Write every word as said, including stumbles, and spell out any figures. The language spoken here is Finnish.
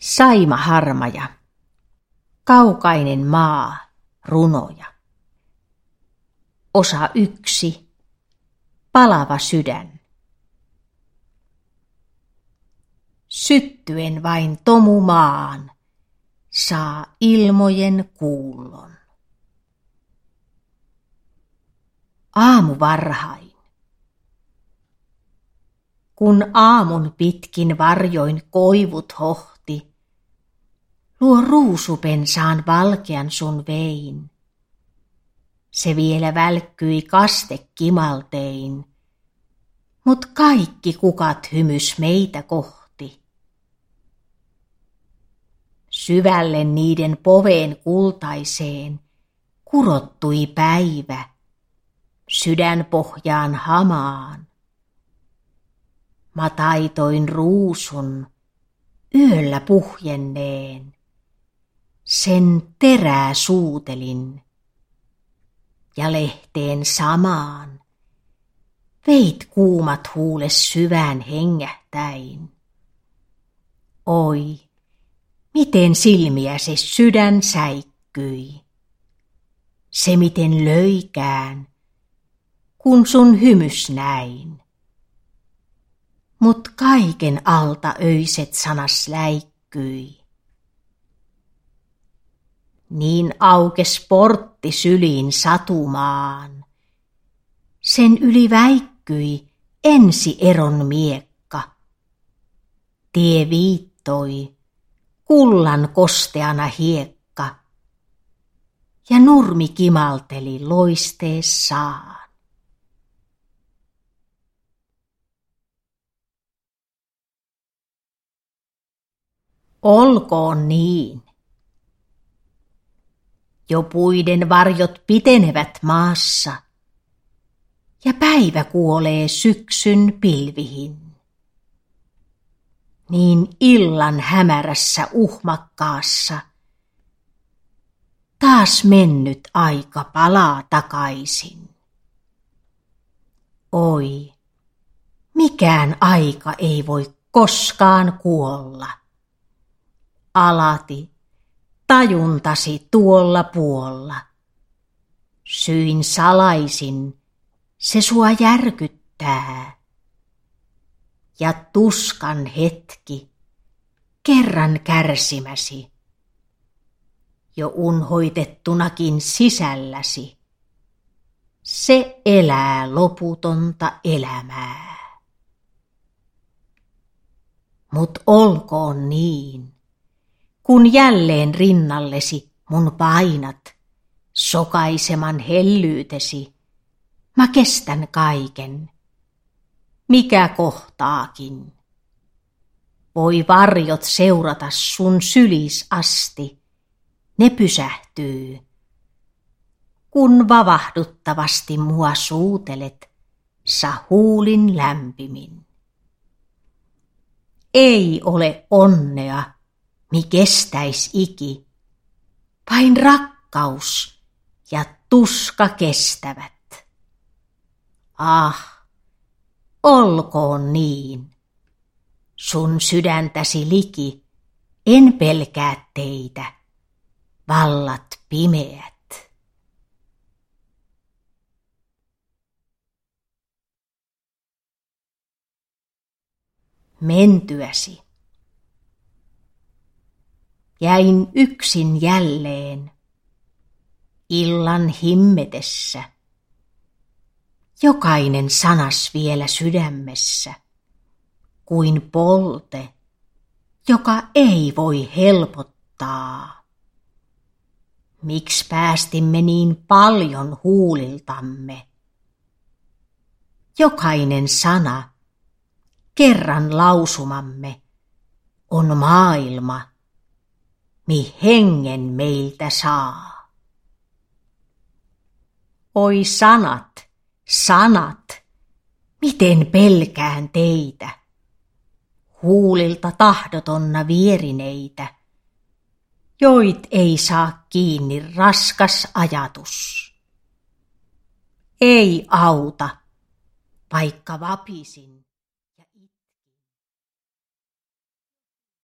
Saimaharmaja. Kaukainen maa, runoja. Osa yksi. Palava sydän. Syttyen vain tomu maan, saa ilmojen kuullon. Aamu varhain. Kun aamun pitkin varjoin koivut hohti, luo ruusupensaan valkean sun vein. Se vielä välkkyi kastekimaltein, mut kaikki kukat hymys meitä kohti. Syvälle niiden poveen kultaiseen kurottui päivä, sydänpohjaan hamaan. Mä taitoin ruusun yöllä puhjenneen, sen terää suutelin ja lehteen samaan veit kuumat huules syvään hengähtäin. Oi, miten silmiäsi sydän säikkyi, se miten löikään, kun sun hymys näin. Mut kaiken alta öiset sanas läikkyi. Niin aukes portti syliin satumaan, sen yli väikkyi ensi eron miekka. Tie viittoi, kullan kosteana hiekka, ja nurmi kimalteli loisteessaan. Olkoon niin. Jo puiden varjot pitenevät maassa, ja päivä kuolee syksyn pilvihin. Niin illan hämärässä uhmakkaassa taas mennyt aika palaa takaisin. Oi, mikään aika ei voi koskaan kuolla. Alati tajuntasi tuolla puolla. Syin salaisin, se sua järkyttää. Ja tuskan hetki, kerran kärsimäsi, jo unhoitettunakin sisälläsi, se elää loputonta elämää. Mut olkoon niin, kun jälleen rinnallesi mun painat, sokaiseman hellyytesi, mä kestän kaiken, mikä kohtaakin. Voi varjot seurata sun sylis asti, ne pysähtyy, kun vavahduttavasti mua suutelet, sä huulin lämpimin. Ei ole onnea, mi kestäis iki, vain rakkaus ja tuska kestävät. Ah, olkoon niin. Sun sydäntäsi liki, en pelkää teitä, vallat pimeät. Mentyäsi. Jäin yksin jälleen, illan himmetessä. Jokainen sanas vielä sydämessä, kuin polte, joka ei voi helpottaa. Miks päästimme niin paljon huuliltamme? Jokainen sana, kerran lausumamme, on maailma, mi hengen meiltä saa. Oi sanat, sanat, miten pelkään teitä, huulilta tahdotonna vierineitä, joit ei saa kiinni raskas ajatus. Ei auta, vaikka vapisin.